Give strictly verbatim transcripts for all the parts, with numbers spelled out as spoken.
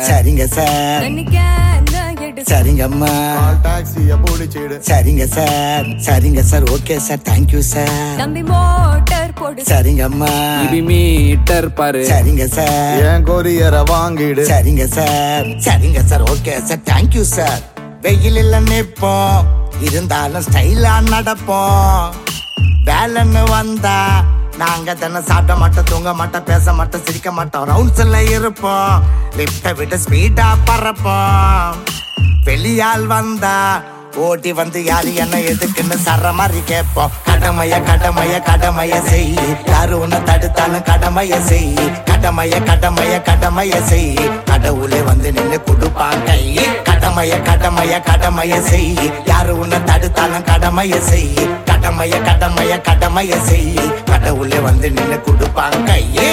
சரிங்க சார். சரிங்கம்மா. டாக்ஸிய பிடிச்சிடு. சரிங்க சார். சரிங்க sir. Okay sir. Thank you sir. தம்பி மோட்டர் போடு. சரிங்கம்மா. மீட்டர் பாரு. சரிங்க சார். என் கொரியரை வாங்கிடு. சரிங்க சார். சரிங்க sir. Okay sir. Thank you sir. வெயில் இல்ல நிப்போம், இருந்தாலும் ஸ்டைலா நடப்போம். வேலைன்னு வந்தா நாங்க தானே சாப்பிட மாட்டோம், தூங்க மாட்டோம், பேச மாட்டோம், சிரிக்க மாட்டோம், ரவுண்ட்ஸ்ல இருப்போம். லிப்ட விட்டு ஸ்பீடா பறப்போம். வெளியால் வந்தா ஓட்டி வந்து யாரு என்ன எதுக்குன்னு சர மாதிரி கேட்போம். கடமைய கடமைய கடமைய செய், யாரு உன்னை தடுத்தாலும் கடமைய செய். கடமைய கடமைய கடமைய செய், கடவுளே வந்து நின்று கொடுப்பான் கை. கடமைய கடமைய கடமைய செய், யாரு உன்னை தடுத்தாலும் கடமைய செய். கடமைய கடமைய கடமைய செய், கடவுளே வந்து நின்று கொடுப்பான் கையே.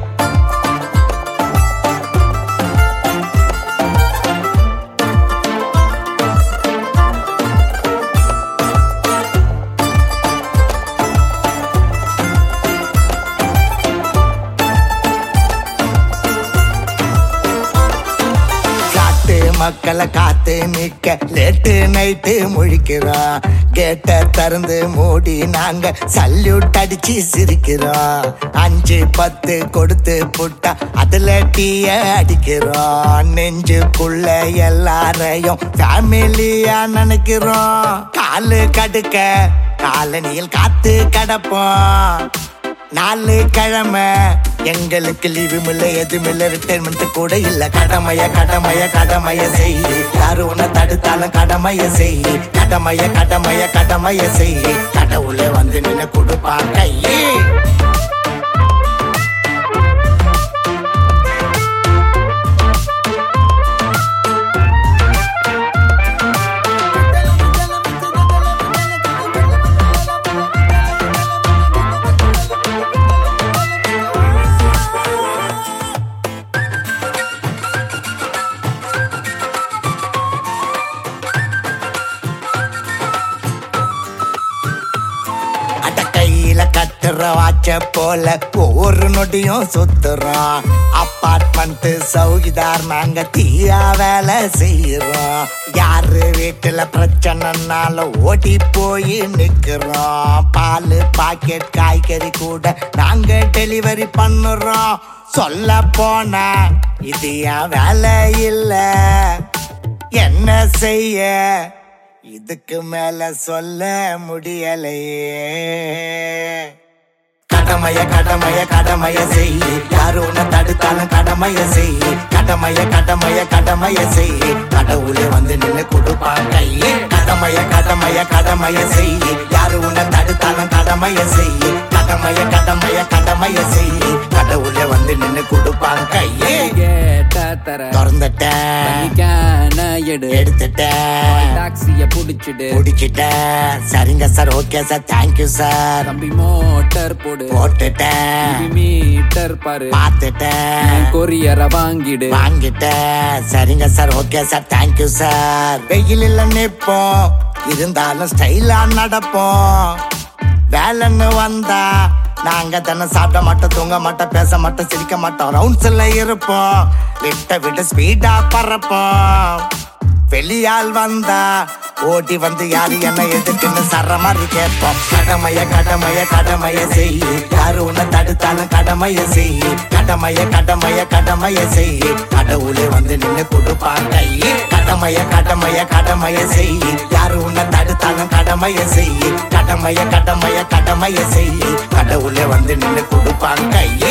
மக்களை காத்து நிக்க லேட்டு நைட்டு முழிக்கிறோம். கேட்ட திறந்து மூடி நாங்க சல்யூட் அடிச்சு சிரிக்கிறோம். அஞ்சு பத்து கொடுத்து புட்டா அதுல டீய அடிக்கிறோம். நெஞ்சுக்குள்ள எல்லாரையும் ஃபேமிலியா நினைக்கிறோம். காலு கடுக்க காலனியில் காத்து கடப்போம். நாலு கிழமை எங்களுக்கு லீவு மில்ல, எதுமில்ல, ரிட்டைர்மெண்ட் கூட இல்ல. கடமைய கடமைய கடமைய செய், யாரு உன்னை தடுத்தாலும் கடமைய செய். கடமைய கடமைய கடமைய செய், கடவுளே வந்து நின்று கொடுப்பான் கையே. கட்டுற வாச்ச போல ஒவ்வொரு நொடியும் சுத்துறோம். அப்பார்ட்மெண்ட் சௌகிதார் நாங்க தீயா வேலை செய்யறோம். யாரு வீட்டுல பிரச்சனைனாலும் ஓடி போய் நிக்கிறோம். பால் பாக்கெட் காய்கறி கூட நாங்க டெலிவரி பண்ணுறோம். சொல்ல போனா இது என் வேலை இல்ல, என்ன செய்ய இதுக்கு மேல சொல்ல முடியலையே. கடமைய கடமைய கடமைய செய், யாரு உன்னை தடுத்தாலும் கடமைய செய். கடமைய கடமைய கடமைய செய், கடவுளே வந்து நின்று கொடுப்பான் கையே. கடமைய கடமைய கடமைய செய், யாரு உன்னை தடுத்தாலும் கடமைய செய். கடமைய கடமைய கடமைய செய், கடவுளே வந்து நின்று கொடுப்பான் கையே. திறந்துட்டேன், எடுத்துட்டேன், டாக்ஸிய புடிச்சிடு. புடிச்சிட்டேன். சரிங்க sir. Okay sir. Thank you sir. தம்பி மோட்டர் போடு. போட்டுட்டேன். மீட்டர் பாரு. பார்த்துட்டேன். கொரியரை வாங்கிடு. வாங்கிட்டேன். சரிங்க sir. Okay sir. Thank you sir. வெயில் இல்ல நிப்போம், இருந்தாலும் ஸ்டைலா நடப்போம். வேலைன்னு வந்தா நாங்க தானே சாப்பிட மாட்டோம், தூங்க மாட்டோம், பேச மாட்டோம், சிரிக்க மாட்டோம், ரவுண்ட்ஸ்ல இருப்போம். லிப்ட விட்டு ஸ்பீடா பறப்போம். வெளியால் வந்தா ஓட்டி வந்து யாரு என்ன எதுக்குன்னு சர மாதிரி கேட்போம். கடமைய கடமைய கடமைய செய், யாரு உன்னை தடுத்தாலும் கடமைய செய். கடமைய கடமைய கடமைய செய், கடவுளே வந்து நின்று கொடுப்பான் கையே. கடமைய கடமைய கடமைய செய், யாரு உன்னை தடுத்தாலும் கடமைய செய். கடமைய கடமைய கடமைய செய், கடவுளே வந்து நின்று கொடுப்பான் கையே.